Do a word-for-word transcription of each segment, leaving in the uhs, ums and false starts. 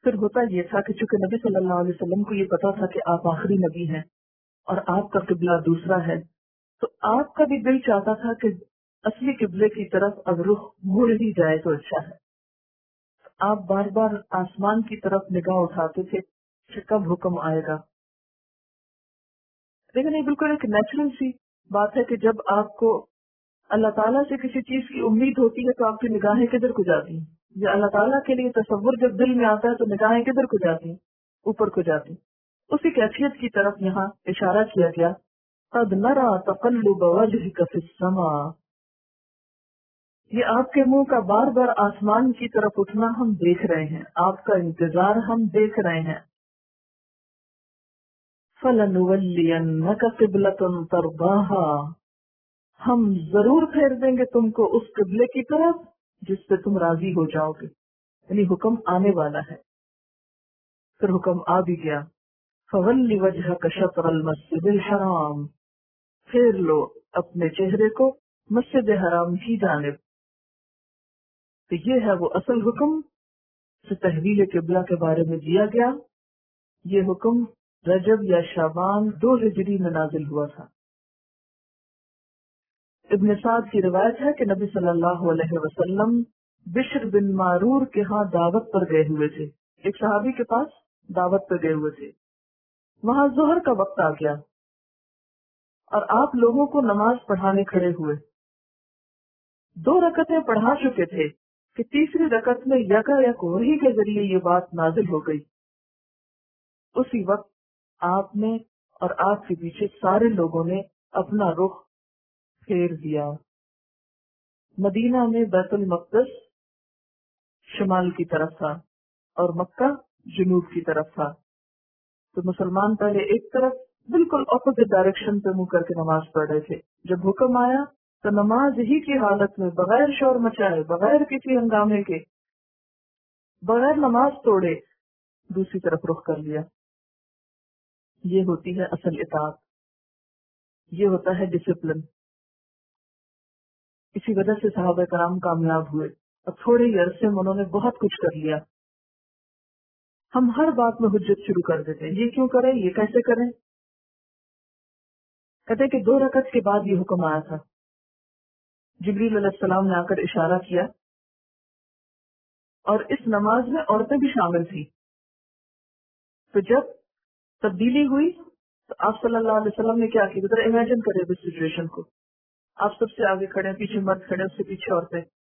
پھر ہوتا یہ تھا کہ چونکہ نبی صلی اللہ علیہ وسلم کو یہ پتا تھا کہ آپ آخری نبی ہیں اور آپ کا قبلہ دوسرا ہے، تو آپ کا بھی دل چاہتا تھا کہ اصلی قبلے کی طرف اب رخ مڑ ہی جائے تو اچھا ہے۔ آپ بار بار آسمان کی طرف نگاہ اٹھاتے تھے کہ کب حکم آئے گا۔ لیکن یہ بالکل ایک نیچرل سی بات ہے کہ جب آپ کو اللہ تعالیٰ سے کسی چیز کی امید ہوتی ہے تو آپ کی نگاہیں کدھر کو جاتی ہیں؟ یا اللہ تعالیٰ کے لیے تصور جب دل میں آتا ہے تو نگاہیں کدھر کو جاتی ہیں؟ اوپر کو جاتی ہیں۔ اسی کیفیت کی طرف یہاں اشارہ کیا گیا، قد نرى تقلب وجهك في السماء، یہ آپ کے منہ کا بار بار آسمان کی طرف اٹھنا ہم دیکھ رہے ہیں، آپ کا انتظار ہم دیکھ رہے ہیں۔ فَلَنُوَلِّيَنَّكَ قِبْلَةً تَرْضَاهَا، ہم ضرور پھیر دیں گے تم کو اس قبلے کی طرف جس سے تم راضی ہو جاؤ گے، یعنی حکم آنے والا ہے۔ پھر حکم آ بھی گیا، فَوَلِّ وَجْهَكَ شَطْرَ الْمَسْجِدِ الْحَرَامِ، پھیر لو اپنے چہرے کو مسجد حرام کی جانب۔ تو یہ ہے وہ اصل حکم جو تحویل قبلہ کے بارے میں دیا گیا۔ یہ حکم رجب یا شعبان دو ہجری میں نازل ہوا تھا۔ ابن سعد کی روایت ہے کہ نبی صلی اللہ علیہ وسلم بشر بن معرور کے ہاں دعوت پر گئے ہوئے تھے، ایک صحابی کے پاس دعوت پر گئے ہوئے تھے۔ وہاں ظہر کا وقت آ گیا اور آپ لوگوں کو نماز پڑھانے کھڑے ہوئے۔ دو رکعتیں پڑھا چکے تھے کہ تیسری رکعت میں یکا یک وحی کے ذریعے یہ بات نازل ہو گئی۔ اسی وقت آپ نے اور آپ کے پیچھے سارے لوگوں نے اپنا رخ پھیر دیا۔ مدینہ میں بیت المقدس شمال کی طرف تھا اور مکہ جنوب کی طرف تھا، تو مسلمان پہلے ایک طرف بالکل اپوزٹ ڈائریکشن پہ منہ کر کے نماز پڑھ رہے تھے۔ جب حکم آیا تو نماز ہی کی حالت میں بغیر شور مچائے، بغیر کسی ہنگامے کے، بغیر نماز توڑے دوسری طرف رخ کر لیا۔ یہ ہوتی ہے اصل اطاعت، یہ ہوتا ہے ڈسپلن۔ اسی وجہ سے صحابہ کرام کامیاب ہوئے اور تھوڑے ہی عرصے میں انہوں نے بہت کچھ کر لیا۔ ہم ہر بات میں حجت شروع کر دیتے ہیں، یہ کیوں کریں، یہ کیسے کریں؟ کہتے کہ دو رکعت کے بعد یہ حکم آیا تھا، جبریل علیہ السلام نے آ کر اشارہ کیا، اور اس نماز میں عورتیں بھی شامل تھیں۔ تو جب تبدیلی ہوئی تو آپ صلی اللہ علیہ وسلم نے کیا کیا؟ ذرا امیجن کرے اس سچویشن کو، آپ سب سے آگے کھڑے ہیں، پیچھے مرد کھڑے ہیں، اس سے پیچھے عورتیں۔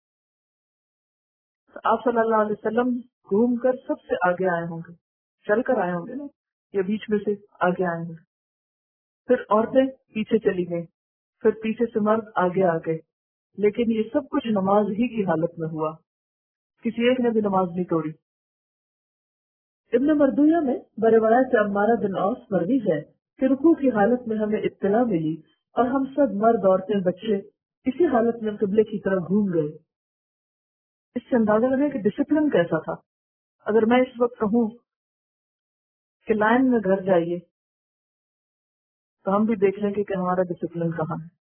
تو آپ صلی اللہ علیہ وسلم گھوم کر سب سے آگے آئے ہوں گے، چل کر آئے ہوں گے نا، یا بیچ میں سے آگے آئے ہوں گے۔ پھر عورتیں پیچھے چلی گئیں، پھر پیچھے سے مرد آگے آ گئے، لیکن یہ سب کچھ نماز ہی کی حالت میں ہوا، کسی ایک نے بھی نماز نہیں توڑی۔ ابن مردویہ میں بروایت سے عمارہ بن عوف مروی ہے کہ رکوع کی حالت میں ہمیں اطلاع ملی اور ہم سب مرد، عورتیں، بچے اسی حالت میں قبلے کی طرف گھوم گئے۔ اس سے اندازہ لگے کہ ڈسپلن کیسا تھا۔ اگر میں اس وقت کہوں کہ لائن میں گھر جائیے تو ہم بھی دیکھ لیں گے کہ ہمارا ڈسپلن کہاں ہے۔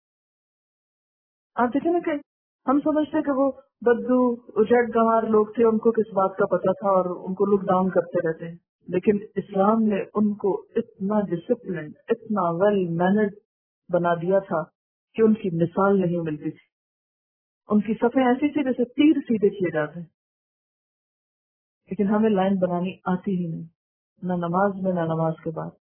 آپ دیکھیں نا کہ ہم سمجھتے کہ وہ بدو اجڑ گنوار لوگ تھے، ان کو کس بات کا پتہ تھا اور ان کو لک ڈاؤن کرتے رہتے ہیں، لیکن اسلام نے ان کو اتنا ڈسپلن، اتنا ویل مینرڈ بنا دیا تھا کہ ان کی مثال نہیں ملتی تھی۔ ان کی صفیں ایسی تھی جیسے تیر سیدھے کیے جاتے ہیں، لیکن ہمیں لائن بنانی آتی ہی نہیں، نہ نماز میں نہ نماز کے بعد۔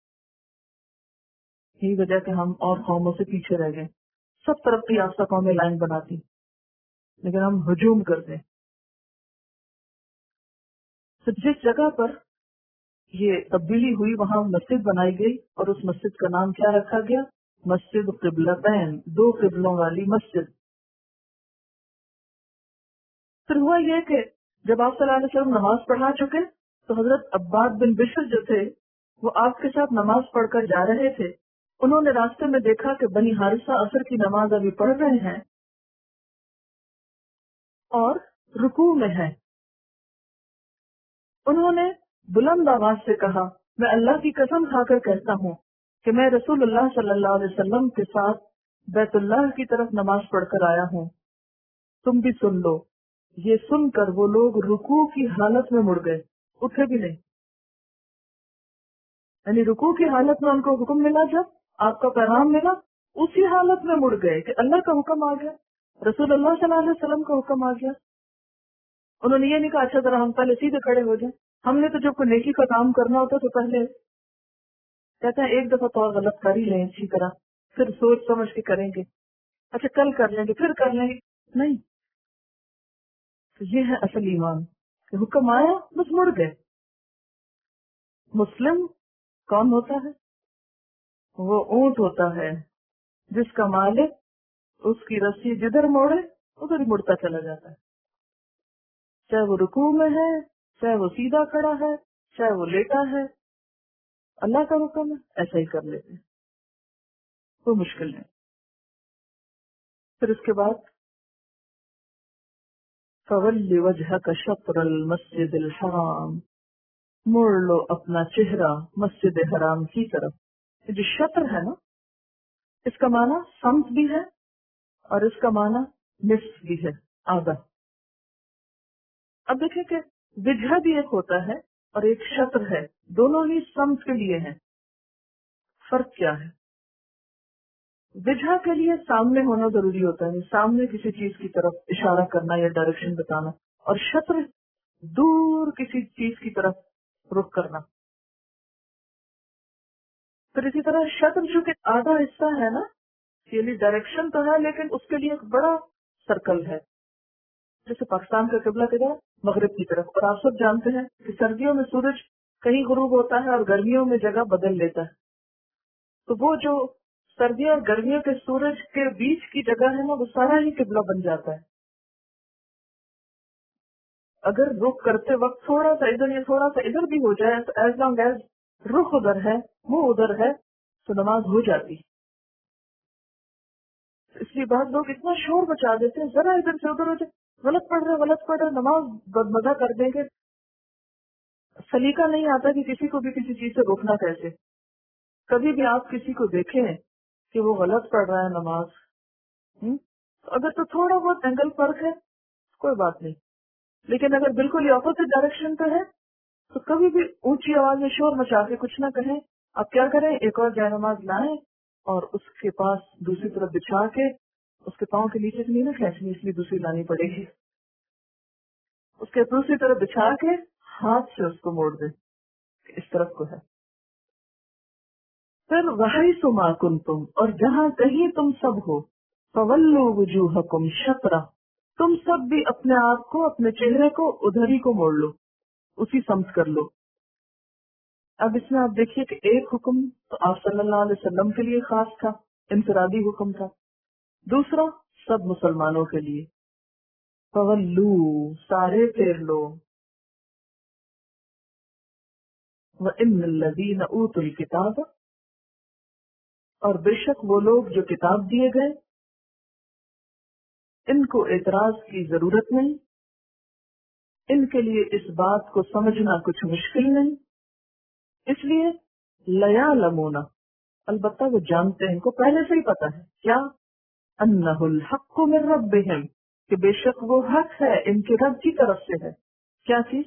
یہی وجہ کہ ہم اور قوموں سے پیچھے رہ گئے۔ سب ترقی یافتہ قومیں لائن بناتی، لیکن ہم ہجوم کرتے۔ تو جس جگہ پر یہ تبدیلی ہوئی وہاں مسجد بنائی گئی اور اس مسجد کا نام کیا رکھا گیا؟ مسجد قبلتین، دو قبلوں والی مسجد۔ پھر ہوا یہ کہ جب آپ صلی اللہ علیہ وسلم نماز پڑھا چکے تو حضرت عباد بن بشر جو تھے وہ آپ کے ساتھ نماز پڑھ کر جا رہے تھے۔ انہوں نے راستے میں دیکھا کہ بنی حارثہ عصر کی نماز ابھی پڑھ رہے ہیں اور رکوع میں ہیں۔ انہوں نے بلند آواز سے کہا، میں اللہ کی قسم کھا کر کہتا ہوں کہ میں رسول اللہ صلی اللہ علیہ وسلم کے ساتھ بیت اللہ کی طرف نماز پڑھ کر آیا ہوں، تم بھی سن لو۔ یہ سن کر وہ لوگ رکوع کی حالت میں مڑ گئے، اٹھے بھی نہیں. یعنی رکوع کی حالت میں ان کو حکم ملا، جب آپ کا پیغام ملا اسی حالت میں مڑ گئے کہ اللہ کا حکم آ گیا، رسول اللہ صلی اللہ علیہ وسلم کا حکم آ گیا. انہوں نے یہ نہیں کہا اچھا ذرا ہم پہلے سیدھے کھڑے ہو جائیں. ہم نے تو جب کوئی نیکی کا کام کرنا ہوتا تو پہلے کہتے ہیں ایک دفعہ تو اور غلط کر ہی لیں اچھی طرح، پھر سوچ سمجھ کے کریں گے، اچھا کل کر لیں گے پھر کر لیں گے. نہیں، تو یہ ہے اصل ایمان کہ حکم آیا بس مڑ گئے. مسلم کون ہوتا ہے؟ وہ اونٹ ہوتا ہے جس کا مالک اس کی رسی جدھر موڑے ادھر ہی مڑتا چلا جاتا ہے، چاہے وہ رکوع میں ہے، چاہے وہ سیدھا کھڑا ہے، چاہے وہ لیٹا ہے. اللہ کا حکم ہے ایسا ہی کر لیتے ہیں، کوئی مشکل نہیں. پھر اس کے بعد فَوَلِّ وَجْهَكَ شَطْرَ الْمَسْجِدِ الْحَرَامِ، موڑ لو اپنا چہرہ مسجد حرام کی طرف. یہ جو شطر ہے نا، اس کا معنی سمت بھی ہے اور اس کا معنی نصف بھی ہے، آدھا. اب دیکھیں کہ وجہ بھی ایک ہوتا ہے اور ایک شطر ہے، دونوں ہی سمت کے لیے ہیں. فرق کیا ہے؟ وجہ کے لیے سامنے ہونا ضروری ہوتا ہے، سامنے کسی چیز کی طرف اشارہ کرنا یا ڈائریکشن بتانا، اور شطر دور کسی چیز کی طرف رخ کرنا. پھر اسی طرح شطر چونکہ آدھا حصہ ہے نا، یعنی ڈائریکشن تو ہے لیکن اس کے لیے ایک بڑا سرکل ہے. جیسے پاکستان کا قبلہ کدھر مغرب کی طرف، اور آپ سب جانتے ہیں کہ سردیوں میں سورج کہیں غروب ہوتا ہے اور گرمیوں میں جگہ بدل لیتا ہے. تو وہ جو سردیوں اور گرمیوں کے سورج کے بیچ کی جگہ ہے نا، وہ سارا ہی قبلہ بن جاتا ہے. اگر رخ کرتے وقت تھوڑا سا ادھر یا تھوڑا سا ادھر بھی ہو جائے تو ایز لانگ ایز رخ ادھر ہے وہ ادھر ہے تو نماز ہو جاتی. اس لیے بعض لوگ اتنا شور مچا دیتے ہیں، ذرا ادھر سے ادھر ہو جائے غلط پڑھ رہے غلط پڑھ رہے نماز بدمزہ کر دیں گے. سلیقہ نہیں آتا کہ کسی کو بھی کسی چیز سے روکنا کیسے. کبھی بھی آپ کسی کو دیکھیں کہ وہ غلط پڑھ رہا ہے نماز، ہم؟ تو اگر تو تھوڑا بہت اینگل فرق ہے کوئی بات نہیں، لیکن اگر بالکل ہی اپوزٹ ڈائریکشن پہ ہے تو کبھی بھی اونچی آواز میں شور مچا کے کچھ نہ کہیں. آپ کیا کریں، ایک اور جائے نماز لائیں اور اس کے پاس دوسری طرف بچھا کے اس کے پاؤں کے نیچے سے نہیں نہ کھینچنی، اس لیے دوسری لانی پڑے گی. اس کے دوسری طرف بچھا کے ہاتھ سے اس کو موڑ دیں کہ اس طرف کو ہے. پھر وحیث ما کنتم، اور جہاں کہیں تم سب ہو، فولوا وجوہکم شطرہ، تم سب بھی اپنے آپ کو اپنے چہرے کو ادھر ہی کو موڑ لو، اسی سمت کر لو. اب اس میں آپ دیکھیے کہ ایک حکم تو آپ صلی اللہ علیہ وسلم کے لیے خاص تھا، انفرادی حکم تھا. دوسرا سب مسلمانوں کے لیے، فولو سارے پھیر لو. وَإِنَّ الَّذِينَ أُوتُوا الْكِتَابَ، اور بے شک وہ لوگ جو کتاب دیے گئے ان کو اعتراض کی ضرورت نہیں، ان کے لیے اس بات کو سمجھنا کچھ مشکل نہیں. اس لیے لَيَعْلَمُونَ، البتہ وہ جانتے ہیں، ان کو پہلے سے ہی پتا ہے کیا، انہ الحق من ربہم، کہ بے شک وہ حق ہے ان کے رب کی طرف سے ہے. کیا چیز؟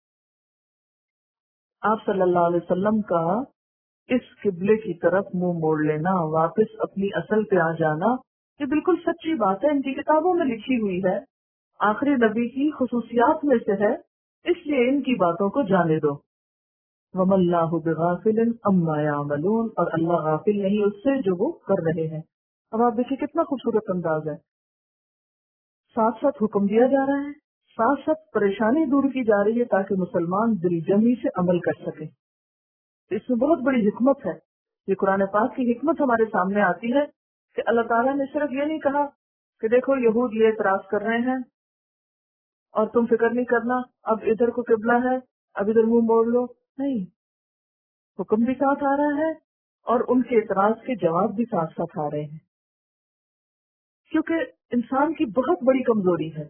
آپ صلی اللہ علیہ وسلم کا اس قبلے کی طرف منہ موڑ لینا، واپس اپنی اصل پہ آ جانا، یہ بالکل سچی بات ہے، ان کی کتابوں میں لکھی ہوئی ہے، آخری نبی کی خصوصیات میں سے ہے، اس لیے ان کی باتوں کو جانے دو. وَمَا اللَّهُ بِغَافِلٍ عَمَّا يَعْمَلُونَ، اور اللہ غافل نہیں اس سے جو وہ کر رہے ہیں. اب آپ دیکھیں کتنا خوبصورت انداز ہے، ساتھ ساتھ حکم دیا جا رہا ہے، ساتھ ساتھ پریشانی دور کی جا رہی ہے تاکہ مسلمان دل جمی سے عمل کر سکے. اس میں بہت بڑی حکمت ہے. یہ قرآن پاک کی حکمت ہمارے سامنے آتی ہے کہ اللہ تعالیٰ نے صرف یہ نہیں کہا کہ دیکھو یہود یہ اعتراض کر رہے ہیں اور تم فکر نہیں کرنا، اب ادھر کو قبلہ ہے اب ادھر منہ موڑ لو. نہیں، حکم بھی ساتھ آ رہا ہے اور ان کے اعتراض کے جواب بھی ساتھ ساتھ آ رہے ہیں. کیونکہ انسان کی بہت بڑی کمزوری ہے،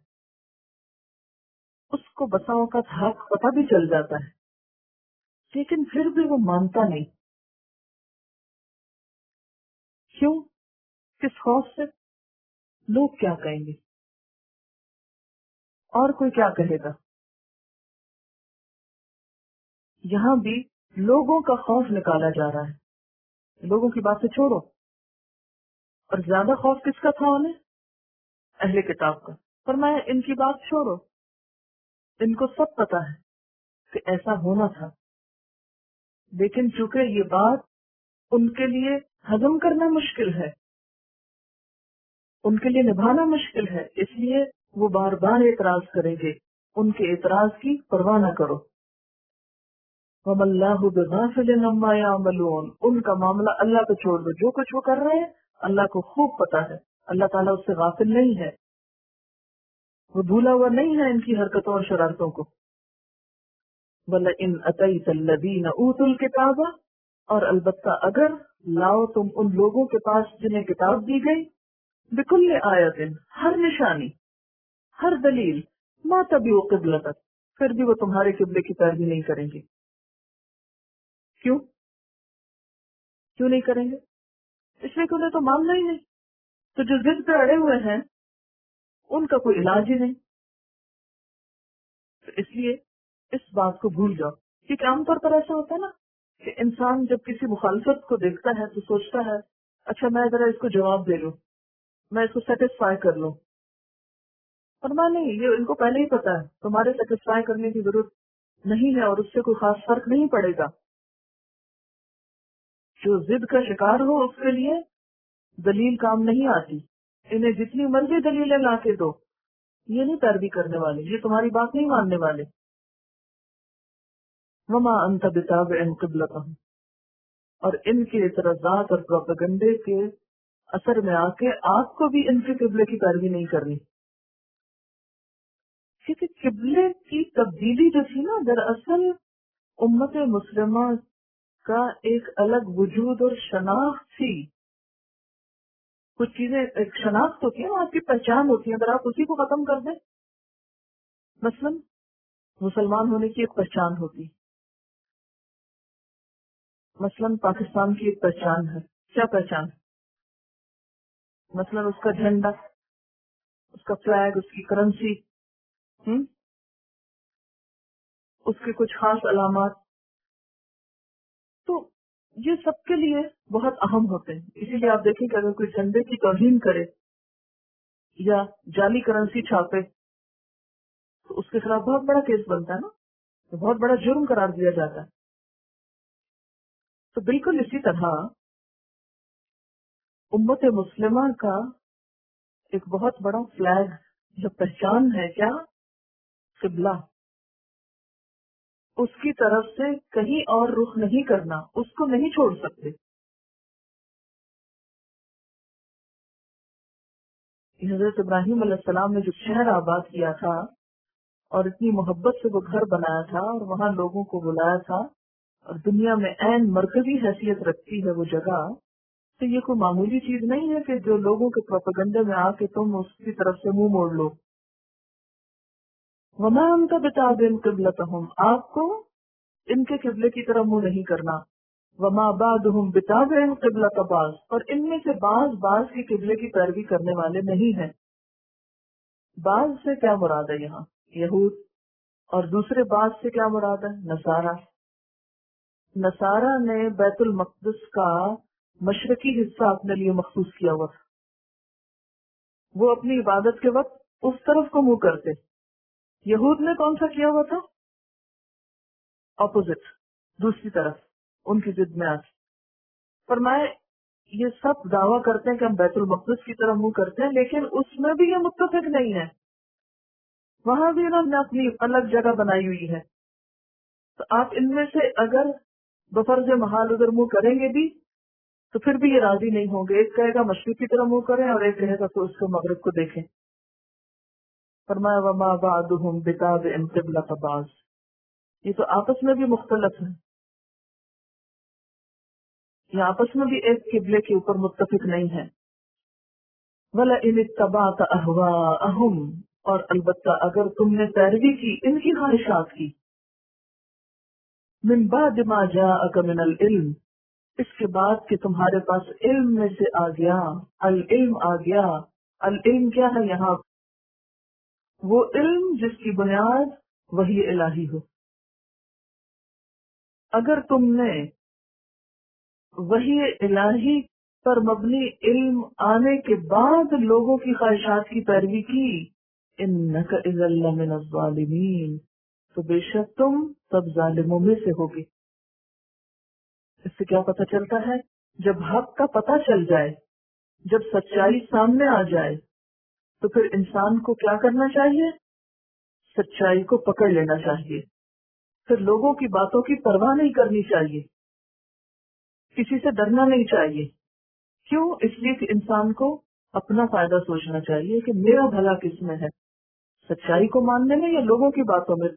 اس کو بسا اوقات حق پتہ بھی چل جاتا ہے لیکن پھر بھی وہ مانتا نہیں. کیوں؟ کس خوف سے؟ لوگ کیا کہیں گے، اور کوئی کیا کہے گا. یہاں بھی لوگوں کا خوف نکالا جا رہا ہے. لوگوں کی باتیں چھوڑو. اور زیادہ خوف کس کا تھا انہیں؟ اہل کتاب کا. فرمایا ان کی بات چھوڑو، ان کو سب پتا ہے کہ ایسا ہونا تھا، لیکن چونکہ یہ بات ان کے لیے ہضم کرنا مشکل ہے، ان کے لیے نبھانا مشکل ہے، اس لیے وہ بار بار اعتراض کریں گے. ان کے اعتراض کی پرواہ نہ کرو. وَمَا اللَّهُ بِغَافِلٍ عَمَّا يَعْمَلُونَ، ان کا معاملہ اللہ کو چھوڑ دو. جو کچھ وہ کر رہے ہیں اللہ کو خوب پتا ہے. اللہ تعالیٰ اس سے غافل نہیں ہے، وہ بھولا ہوا نہیں ہے ان کی حرکتوں اور شرارتوں کو. وَلَئِنْ أَتَيْتَ الَّذِينَ أُوتُوا الْكِتَابَ، اور البتہ اگر لاؤ تم ان لوگوں کے پاس جنہیں کتاب دی گئی، بِكُلِّ آیَةٍ، ہر نشانی، ہر دلیل، مَا تَبِعُوا قِبْلَتَكَ، پھر بھی وہ تمہارے قبلے کی پیروی نہیں کریں گے. کیوں کیوں نہیں کریں گے؟ اس لیے کہ انہیں تو ماننا ہی نہیں. تو جو ضد پہ اڑے ہوئے ہیں ان کا کوئی علاج ہی نہیں. تو اس لیے اس بات کو بھول جاؤ. کیونکہ عام طور پر ایسا ہوتا ہے نا کہ انسان جب کسی مخالفت کو دیکھتا ہے تو سوچتا ہے اچھا میں ذرا اس کو جواب دے لوں، میں اس کو سیٹسفائی کر لوں. فرما نہیں، یہ ان کو پہلے ہی پتا ہے تمہارے سیٹسفائی کرنے کی ضرورت نہیں ہے اور اس سے کوئی خاص فرق نہیں پڑے گا. جو ضد کا شکار ہو اس کے لیے دلیل کام نہیں آتی. انہیں جتنی مرضی دلیلیں لا کے دو، یہ نہیں پیروی کرنے والے، یہ تمہاری بات نہیں ماننے والے. وما انت بتابع قبلتهم، اور ان کے اعتراضات اور پروپیگنڈے کے اثر میں آ کے آپ کو بھی ان کے قبلے کی پیروی نہیں کرنی. کیونکہ قبلے کی تبدیلی جو تھی نا، دراصل امت مسلمہ کا ایک الگ وجود اور شناخت تھی. کچھ چیزیں ایک شناخت ہوتی ہے نا، آپ کی پہچان ہوتی ہے. اگر آپ اسی کو ختم کر دیں، مثلا مسلمان ہونے کی ایک پہچان ہوتی، مثلا پاکستان کی ایک پہچان ہے. کیا پہچان؟ مثلا اس کا جھنڈا، اس کا فلیگ، اس کی کرنسی، ہم؟ اس کے کچھ خاص علامات. تو یہ سب کے لیے بہت اہم ہوتے ہیں. اسی لیے آپ دیکھیں کہ اگر کوئی جھنڈے کی توہین کرے یا جعلی کرنسی چھاپے تو اس کے خلاف بہت بڑا کیس بنتا ہے نا، تو بہت بڑا جرم قرار دیا جاتا ہے. تو بالکل اسی طرح امت مسلمہ کا ایک بہت بڑا فلیگ جو پہچان ہے، کیا؟ قبلہ. اس کی طرف سے کہیں اور رخ نہیں کرنا، اس کو نہیں چھوڑ سکتے. حضرت ابراہیم علیہ السلام نے جو شہر آباد کیا تھا اور اتنی محبت سے وہ گھر بنایا تھا اور وہاں لوگوں کو بلایا تھا اور دنیا میں عین مرکزی حیثیت رکھتی ہے وہ جگہ، تو یہ کوئی معمولی چیز نہیں ہے کہ جو لوگوں کے پروپیگنڈے میں آ کے تم اس کی طرف سے منہ موڑ لو. وما انت بتابع قبلتهم، آپ کو ان کے قبلے کی طرف منہ نہیں کرنا. وما بعضهم بتابع قبلۃ بعض، اور ان میں سے بعض بعض کی قبلے کی پیروی کرنے والے نہیں ہیں. بعض سے کیا مراد ہے یہاں؟ یہود. اور دوسرے بعض سے کیا مراد ہے؟ نصارہ. نصارہ نے بیت المقدس کا مشرقی حصہ اپنے لیے مخصوص کیا ہوا تھا. وہ اپنی عبادت کے وقت اس طرف کو منہ کرتے. یہود نے کون سا کیا ہوا تھا؟ اپوزٹ، دوسری طرف، ان کی ضد میں آج. فرمائے یہ سب دعویٰ کرتے ہیں کہ ہم بیت المقدس کی طرف منہ کرتے ہیں، لیکن اس میں بھی یہ متفق نہیں ہے. وہاں بھی انہوں نے اپنی الگ جگہ بنائی ہوئی ہے. تو آپ ان میں سے اگر بفرض محال ادھر منہ کریں گے بھی تو پھر بھی یہ راضی نہیں ہوں گے. ایک کہے گا مشرق کی طرف منہ کریں اور ایک کہے گا تو اس کو مغرب کو دیکھیں. فرمایا وما بعضهم بتابع قبلۃ بعض، یہ تو آپس میں بھی مختلف ہیں، یہ آپس میں بھی ایک قبلے کے اوپر متفق نہیں ہے. وَلَئِنِ اتَّبَعْتَ أَهْوَاءَهُمْ، اور البتہ اگر تم نے پیروی کی ان کی خواہشات کی، من بعد ما جاءك من العلم، اس کے بعد کہ تمہارے پاس علم میں سے آ گیا، العلم آ گیا. العلم کیا ہے یہاں؟ وہ علم جس کی بنیاد وحی الہی ہو. اگر تم نے وحی الہی پر مبنی علم آنے کے بعد لوگوں کی خواہشات کی پیروی کی، انک اذا لمن الظالمین، تو بے شک تم سب ظالموں میں سے ہوگی۔ اس سے کیا پتہ چلتا ہے؟ جب حق کا پتہ چل جائے، جب سچائی سامنے آ جائے، تو پھر انسان کو کیا کرنا چاہیے؟ سچائی کو پکڑ لینا چاہیے، پھر لوگوں کی باتوں کی پرواہ نہیں کرنی چاہیے، کسی سے ڈرنا نہیں چاہیے۔ کیوں؟ اس لیے کہ انسان کو اپنا فائدہ سوچنا چاہیے کہ میرا بھلا کس میں ہے، سچائی کو ماننے میں یا لوگوں کی باتوں میں۔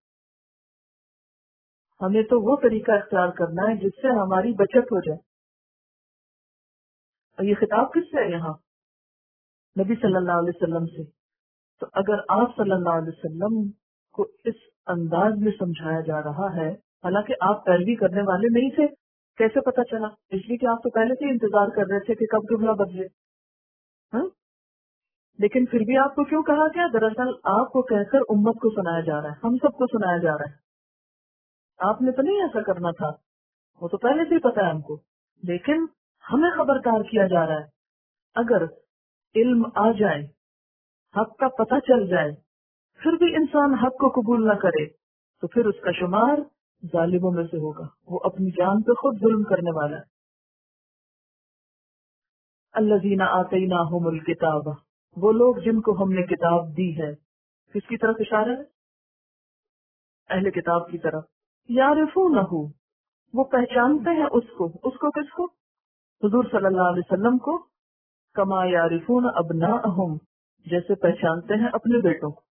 ہمیں تو وہ طریقہ اختیار کرنا ہے جس سے ہماری بچت ہو جائے۔ اور یہ خطاب کس سے ہے یہاں؟ نبی صلی اللہ علیہ وسلم سے۔ تو اگر آپ صلی اللہ علیہ وسلم کو اس انداز میں سمجھایا جا رہا ہے، حالانکہ آپ پیروی کرنے والے نہیں تھے، کیسے پتا چلا؟ اس لیے کہ آپ تو پہلے سے انتظار کر رہے تھے کہ کب قبلہ بدلے، ہاں؟ لیکن پھر بھی آپ کو کیوں کہا گیا؟ دراصل آپ کو کہہ کر امت کو سنایا جا رہا ہے، ہم سب کو سنایا جا رہا ہے۔ آپ نے تو نہیں ایسا کرنا تھا، وہ تو پہلے سے ہی پتا ہے ہم کو، لیکن ہمیں خبردار کیا جا رہا ہے۔ اگر علم آ جائے، حق کا پتہ چل جائے، پھر بھی انسان حق کو قبول نہ کرے، تو پھر اس کا شمار ظالموں میں سے ہوگا، وہ اپنی جان پہ خود ظلم کرنے والا ہے۔ الذین آتیناہم الکتاب، وہ لوگ جن کو ہم نے کتاب دی ہے۔ کس کی طرف اشارہ ہے؟ اہل کتاب کی طرف۔ یعرفونہ، وہ پہچانتے ہیں اس کو۔ اس کو کس کو؟ حضور صلی اللہ علیہ وسلم کو۔ کما یعرفون ابناءہم، جیسے پہچانتے ہیں اپنے بیٹوں کو۔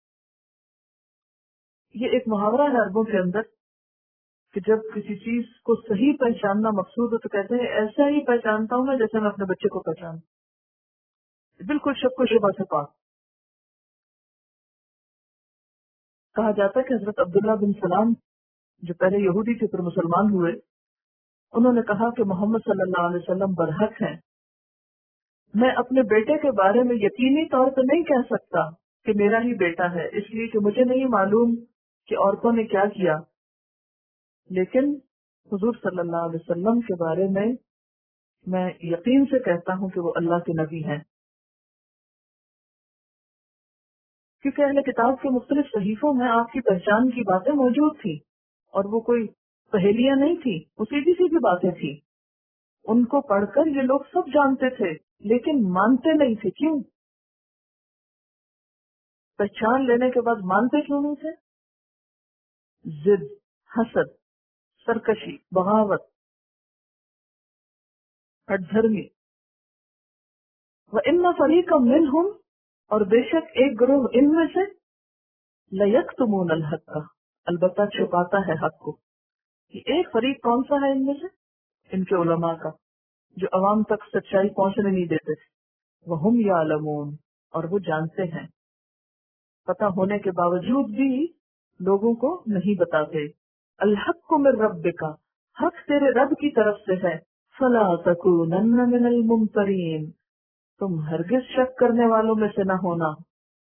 یہ ایک محاورہ ہے عربوں کے اندر کہ جب کسی چیز کو صحیح پہچاننا مقصود ہو تو کہتے ہیں ایسا ہی پہچانتا ہوں میں جیسے میں اپنے بچے کو پہچانتا، بالکل شک و شبہ سے پاک۔ کہا جاتا ہے کہ حضرت عبداللہ بن سلام جو پہلے یہودی تھے پھر مسلمان ہوئے، انہوں نے کہا کہ محمد صلی اللہ علیہ وسلم برحق ہیں، میں اپنے بیٹے کے بارے میں یقینی طور پر نہیں کہہ سکتا کہ میرا ہی بیٹا ہے، اس لیے کہ مجھے نہیں معلوم کہ عورتوں نے کیا کیا، لیکن حضور صلی اللہ علیہ وسلم کے بارے میں میں یقین سے کہتا ہوں کہ وہ اللہ کے نبی ہیں۔ کیونکہ اہل کتاب کے مختلف صحیفوں میں آپ کی پہچان کی باتیں موجود تھیں، اور وہ کوئی پہیلیاں نہیں تھی، وہ سیدھی سیدھی باتیں تھی۔ ان کو پڑھ کر یہ لوگ سب جانتے تھے لیکن مانتے نہیں تھے۔ کیوں؟ پہچان لینے کے بعد مانتے کیوں نہیں تھے؟ ضد، حسد، سرکشی، بغاوت، ہٹ دھرمی۔ وَإِنَّ فَرِيقًا مِّنْهُمْ، اور بے شک ایک گروہ ان میں سے، لَيَكْتُمُونَ الْحَقَّ، البتہ چھپاتا ہے حق کو۔ یہ ایک فریق کون سا ہے ان میں سے؟ ان کے علماء کا، جو عوام تک سچائی پہنچنے نہیں دیتے تھے۔ وَهُمْ يَعْلَمُونَ، اور وہ جانتے ہیں، پتہ ہونے کے باوجود بھی لوگوں کو نہیں بتاتے۔ الحق من ربک، حق تیرے رب کی طرف سے ہے۔ فلا تکونن من الممترین، تم ہرگز شک کرنے والوں میں سے نہ ہونا۔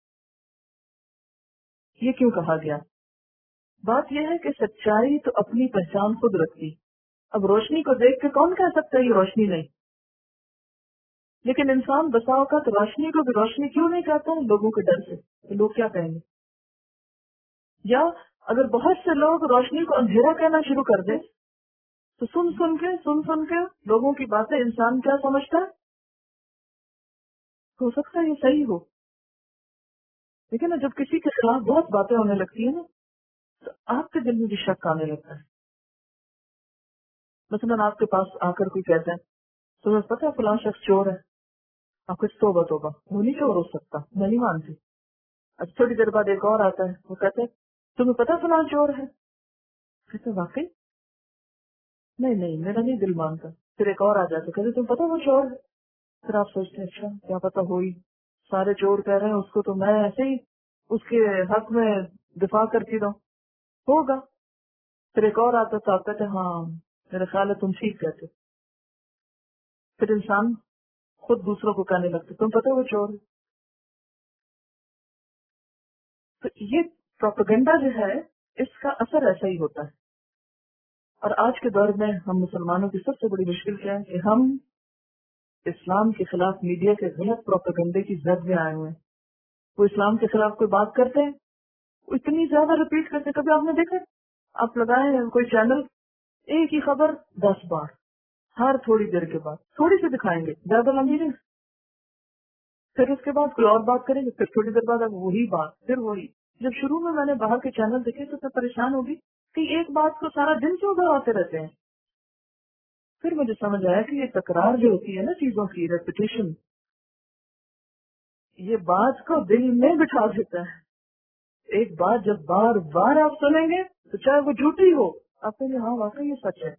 یہ کیوں کہا گیا؟ بات یہ ہے کہ سچائی تو اپنی پہچان خود رکھتی۔ اب روشنی کو دیکھ کے کون کہہ سکتا ہے یہ روشنی نہیں؟ لیکن انسان بسا اوقات روشنی کو بھی روشنی کیوں نہیں کہتا؟ لوگوں کے ڈر سے کہ لوگ کیا کہیں گے۔ یا اگر بہت سے لوگ روشنی کو اندھیرا کہنا شروع کر دیں تو سن سن کے سن سن کے لوگوں کی باتیں انسان کیا سمجھتا ہے؟ ہو سکتا ہے یہ صحیح ہو، لیکن جب کسی کے خلاف بہت باتیں ہونے لگتی ہیں نا تو آپ کے دل میں بھی شک آنے لگتا ہے۔ مثلاً آپ کے پاس آ کر کوئی کہتا ہے تمہیں پتہ ہے فلاں شخص چور ہے، آپ کچھ توبہ توبہ، وہ نہیں چور ہو سکتا، میں نہیں مانتی۔ اب تھوڑی دیر بعد ایک اور آتا ہے، وہ کہتے ہیں تمہیں پتہ فلاں چور ہے، کہتے واقعی نہیں نہیں میرا نہیں دل مانتا۔ پھر ایک اور آ جاتا، کہتے تمہیں پتہ وہ چور ہے، پھر آپ سوچتے ہیں اچھا کیا پتہ ہوئی، سارے چور کہہ رہے ہیں اس کو تو میں ایسے ہی اس کے حق میں دفاع کرتی رہوں، ہوگا۔ پھر ایک اور آتا تو آپ کہتے ہاں میرا خیال ہے تم ٹھیک کہتے۔ پھر انسان خود دوسروں کو کہنے لگتا تم پتہ وہ چور ہے۔ تو یہ پروپیگنڈا جو ہے اس کا اثر ایسا ہی ہوتا ہے۔ اور آج کے دور میں ہم مسلمانوں کی سب سے بڑی مشکل کیا ہے کہ ہم اسلام کے خلاف میڈیا کے غلط پروپیگنڈے کی زد میں آئے ہوئے ہیں. وہ اسلام کے خلاف کوئی بات کرتے ہیں اتنی زیادہ ریپیٹ کرتے ہیں. کبھی آپ نے دیکھا آپ لگائے ہیں کوئی چینل ایک ہی خبر دس بار ہر تھوڑی دیر کے بعد تھوڑی سی دکھائیں گے زیادہ لمبی نہیں, پھر اس کے بعد کوئی اور بات کریں گے, پھر تھوڑی دیر بعد اب وہی بات پھر وہی. جب شروع میں میں نے باہر کے چینل دیکھے تو میں پریشان ہوگی کہ ایک بات کو سارا دن کیوں دہراتے رہتے ہیں. پھر مجھے سمجھ آیا کہ یہ تکرار جو ہوتی ہے نا چیزوں کی ریپیٹیشن, یہ بات کو دل میں بٹھا دیتا ہے. ایک بات جب بار بار آپ سنیں گے تو چاہے وہ جھوٹی ہو آپ کہیں گے ہاں واقعی یہ سچ ہے.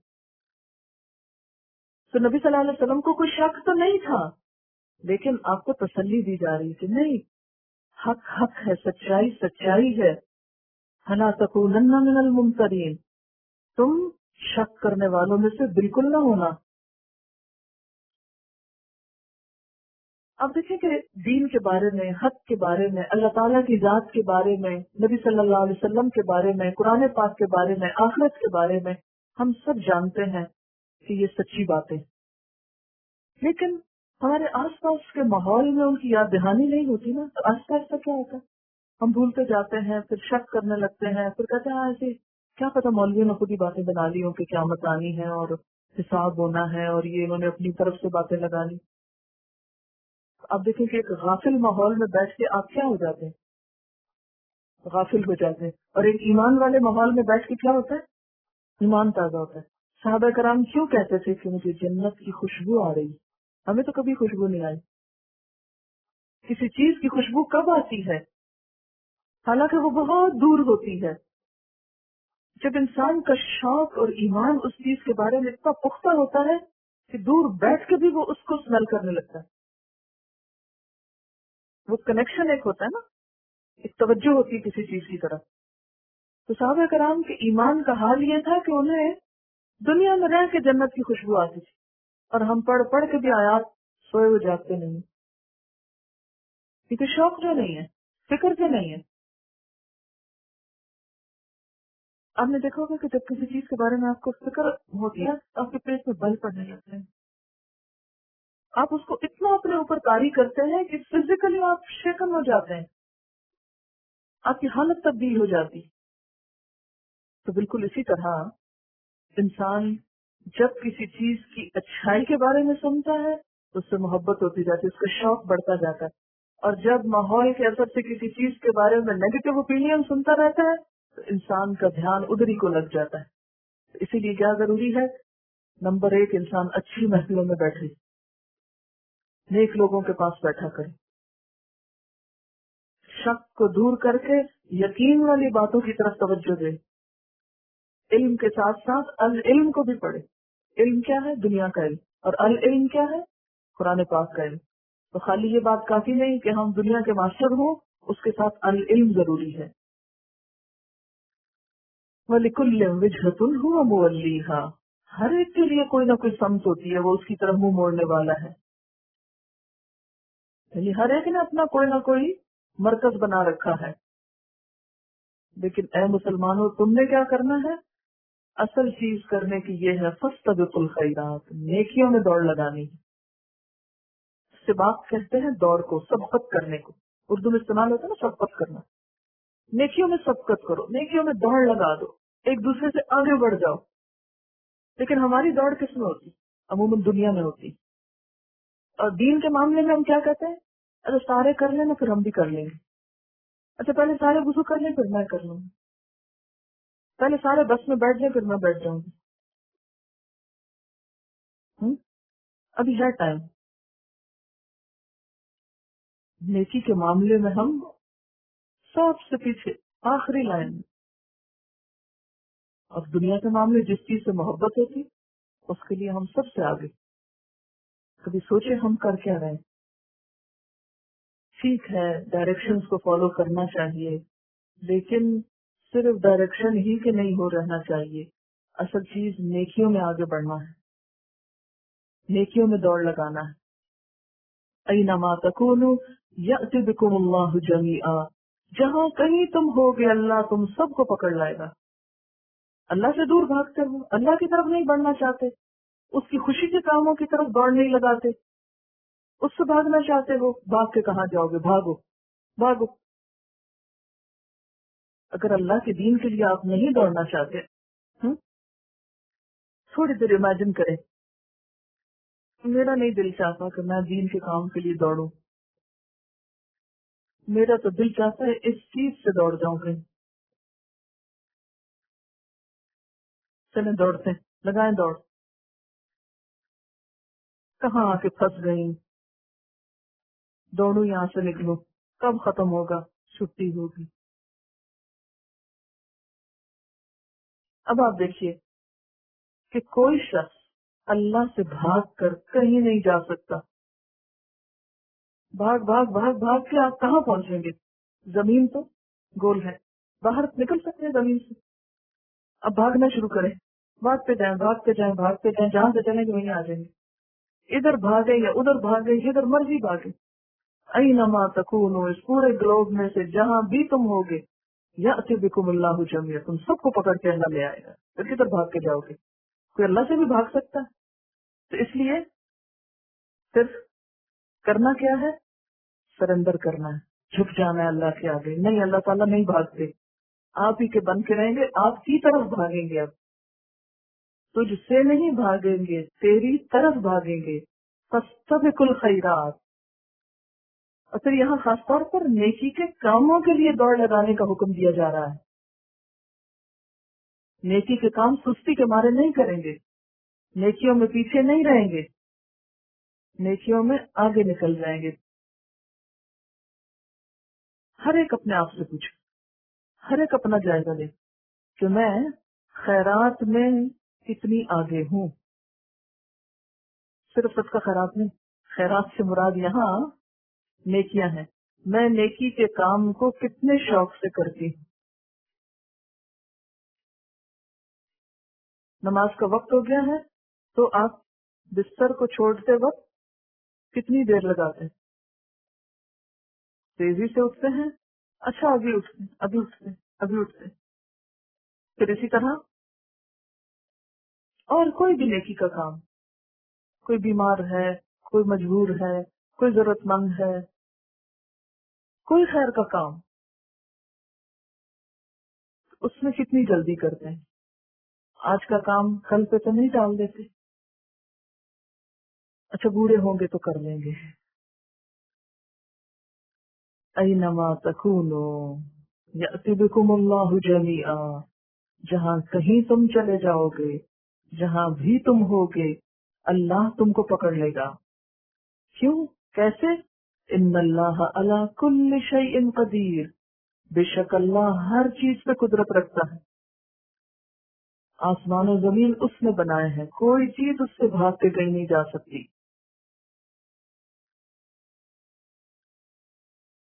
تو نبی صلی اللہ علیہ وسلم کو کوئی شک تو نہیں تھا, لیکن آپ کو تسلی دی جا رہی کہ نہیں حق حق ہے, سچائی سچائی ہے. حَلَا تَكُونَنَّ مِنَ الْمُمْتَرِينَ, تم شک کرنے والوں میں سے بالکل نہ ہونا. اب دیکھیں کہ دین کے بارے میں, حق کے بارے میں, اللہ تعالیٰ کی ذات کے بارے میں, نبی صلی اللہ علیہ وسلم کے بارے میں, قرآن پاک کے بارے میں, آخرت کے بارے میں ہم سب جانتے ہیں کہ یہ سچی باتیں, لیکن ہمارے آس پاس کے ماحول میں ان کی یاد دہانی نہیں ہوتی نا, تو آہستہ آہستہ کیا ہوتا ہے ہم بھولتے جاتے ہیں, پھر شک کرنے لگتے ہیں, پھر کہتے ہیں ایسے کیا پتا مولویوں نے خود ہی باتیں بنا لی ہوں کہ قیامت آنی ہے اور حساب ہونا ہے اور یہ انہوں نے اپنی طرف سے باتیں لگا لی. اب دیکھیں کہ ایک غافل ماحول میں بیٹھ کے آپ کیا ہو جاتے ہیں, غافل ہو جاتے ہیں, اور ایک ایمان والے ماحول میں بیٹھ کے کیا ہوتا ہے, ایمان تازہ ہوتا ہے. صحابہ کرام کیوں کہتے تھے کہ مجھے جنت کی خوشبو آ رہی, ہمیں تو کبھی خوشبو نہیں آئی. کسی چیز کی خوشبو کب آتی ہے حالانکہ وہ بہت دور ہوتی ہے, جب انسان کا شوق اور ایمان اس چیز کے بارے میں اتنا پختہ ہوتا ہے کہ دور بیٹھ کے بھی وہ اس کو اسمیل کرنے لگتا ہے. وہ کنیکشن ایک ہوتا ہے نا, ایک توجہ ہوتی ہے کسی چیز کی طرف. تو صحابہ کرام کے ایمان کا حال یہ تھا کہ انہیں دنیا میں رہ کے جنت کی خوشبو آتی تھی, اور ہم پڑھ پڑھ کے بھی آیات سوئے ہوئے جاگتے نہیں, کیونکہ شوق جو نہیں ہے, فکر جو نہیں ہے. آپ نے دیکھا ہوگا کہ جب کسی چیز کے بارے میں آپ کو فکر ہوتی ہے آپ کے پیٹ میں بل پڑنے لگتے ہیں, آپ اس کو اتنا اپنے اوپر طاری کرتے ہیں کہ فزیکلی آپ شیکن ہو جاتے ہیں, آپ کی حالت تبدیل ہو جاتی. تو بالکل اسی طرح انسان جب کسی چیز کی اچھائی کے بارے میں سنتا ہے تو اس سے محبت ہوتی جاتی ہے, اس کا شوق بڑھتا جاتا ہے. اور جب ماحول کے اثر سے کسی چیز کے بارے میں نیگیٹو اوپینین سنتا رہتا ہے تو انسان کا دھیان ادھر ہی کو لگ جاتا ہے. اسی لیے کیا ضروری ہے, نمبر ایک انسان اچھی محفلوں میں بیٹھے, نیک لوگوں کے پاس بیٹھا کرے, شک کو دور کر کے یقین والی باتوں کی طرف توجہ دے, علم کے ساتھ ساتھ العلم کو بھی پڑھے. علم کیا ہے, دنیا کا علم, اور العلم کیا ہے, قرآن پاک کا علم. تو خالی یہ بات کافی نہیں کہ ہم دنیا کے ماسٹر ہوں, اس کے ساتھ العلم ضروری ہے. وَلِكُلٍّ وِجْهَةٌ هُوَ مُوَلِّيهَا, ہر ایک کے لیے کوئی نہ کوئی سمت ہوتی ہے, وہ اس کی طرف منہ موڑنے والا ہے. یعنی ہر ایک نے اپنا کوئی نہ کوئی مرکز بنا رکھا ہے. لیکن اے مسلمانوں, تم نے کیا کرنا ہے, اصل چیز کرنے کی یہ ہے فَاسْتَبِقُوا الْخَيْرَاتِ, نیکیوں میں دوڑ لگانی. سباق کہتے ہیں دوڑ کو, سبقت کرنے کو, اردو میں استعمال ہوتا ہے نا سبقت کرنا. نیکیوں میں سبقت کرو, نیکیوں میں دوڑ لگا دو, ایک دوسرے سے آگے بڑھ جاؤ. لیکن ہماری دوڑ کس میں ہوتی, عموماً دنیا میں ہوتی. اور دین کے معاملے میں ہم کیا کہتے ہیں, اچھا سارے کر لیں نا پھر ہم بھی کر لیں گے, اچھا پہلے سارے وضو کر لیں پھر میں کر لوں گی, پہلے سارے بس میں بیٹھ جائیں پھر میں بیٹھ جاؤں گی. ہوں ابھی ہے ٹائم. نیکی کے معاملے میں ہم سب سے پیچھے, آخری لائن میں. اور دنیا کے معاملے جس چیز سے محبت ہوتی اس کے لیے ہم سب سے آگے. کبھی سوچے ہم کر کیا رہے ہیں. ٹھیک ہے ڈائریکشنز کو فالو کرنا چاہیے, لیکن صرف ڈائریکشن ہی کے نہیں ہو رہنا چاہیے. اصل چیز نیکیوں میں آگے بڑھنا ہے, نیکیوں میں دوڑ لگانا ہے. اینما تکونوا یأتی بکم اللہ جمیعا, جہاں کہیں تم ہوگے اللہ تم سب کو پکڑ لائے گا. اللہ سے دور بھاگتے ہو، اللہ کی طرف نہیں بڑھنا چاہتے، اس کی خوشی کے کاموں کی طرف دوڑ نہیں لگاتے، اس سے بھاگنا چاہتے ہو، بھاگ کے کہاں جاؤ گے؟ بھاگو بھاگو۔ اگر اللہ کے دین کے لیے آپ نہیں دوڑنا چاہتے، ہم تھوڑی دیر امیجن کریں، میرا نہیں دل چاہتا کہ میں دین کے کام کے لیے دوڑوں، میرا تو دل چاہتا ہے اس چیز سے دوڑ جاؤں کہیں۔ چلیں دوڑتے ہیں، لگائیں دوڑ، کہاں آ کے پھنس گئی، دوڑوں یہاں سے نکلو، کب ختم ہوگا؟ چھٹی ہوگی۔ اب آپ دیکھیے کہ کوئی شخص اللہ سے بھاگ کر کہیں نہیں جا سکتا۔ بھاگ بھاگ بھاگ بھاگ کے آپ کہاں پہنچیں گے؟ زمین تو گول ہے، باہر نکل سکتے ہیں زمین سے؟ اب بھاگنا شروع کریں، بھاگتے جائیں بھاگتے جائیں بھاگتے جائیں، جہاں سے چلیں گے وہیں آ جائیں گے۔ ادھر بھاگے یا ادھر بھاگے، جدھر مرضی بھاگے، اینما تکونوا، اس پورے گلوب میں سے جہاں بھی تم ہوگے، یأتی بکم اللہ جمیعا، تم سب کو پکڑ کے اللہ لے آئے گا۔ پھر کدھر بھاگ کے جاؤ گے؟ کوئی اللہ سے بھی بھاگ سکتا ہے؟ تو اس لیے صرف کرنا کیا ہے؟ سرنڈر کرنا ہے، جھک جانا ہے اللہ کے آگے۔ نہیں، اللہ تعالیٰ نہیں بھاگتے، آپ ہی کے بن کے رہیں گے، آپ کی طرف بھاگیں گے۔ اب تجھ سے نہیں بھاگیں گے، تیری طرف بھاگیں گے۔ فاستبقوا الخیرات، اور پھر یہاں خاص طور پر نیکی کے کاموں کے لیے دوڑ لگانے کا حکم دیا جا رہا ہے۔ نیکی کے کام سستی کے مارے نہیں کریں گے، نیکیوں میں پیچھے نہیں رہیں گے، نیکیوں میں آگے نکل جائیں گے۔ ہر ایک اپنے آپ سے پوچھے، ہر ایک اپنا جائزہ لے کہ میں خیرات میں کتنی آگے ہوں۔ صرف سب کا خیرات نہیں، خیرات سے مراد یہاں نیکیاں ہیں۔ میں نیکی کے کام کو کتنے شوق سے کرتی ہوں۔ نماز کا وقت ہو گیا ہے تو آپ بستر کو چھوڑتے وقت کتنی دیر لگاتے ہیں؟ تیزی سے اٹھتے ہیں، اچھا ابھی اٹھتے ابھی اٹھتے ابھی اٹھتے پھر اسی طرح اور کوئی بھی نیکی کا کام، کوئی بیمار ہے، کوئی مجبور ہے، کوئی ضرورت مند ہے، کوئی خیر کا کام، اس میں کتنی جلدی کرتے ہیں۔ آج کا کام کل پہ تو نہیں ڈال دیتے، اچھا بوڑھے ہوں گے تو کر لیں گے۔ اینما تکونوا یأتی بکم اللہ جمیعا، جہاں کہیں تم چلے جاؤ گے، جہاں بھی تم ہوگے، اللہ تم کو پکڑ لے گا۔ کیوں؟ کیسے؟ ان اللہ علی کل شیء قدیر، بے شک اللہ ہر چیز پہ قدرت رکھتا ہے۔ آسمان و زمین اس نے بنائے ہیں، کوئی چیز اس سے بھاگ کے کہیں نہیں جا سکتی۔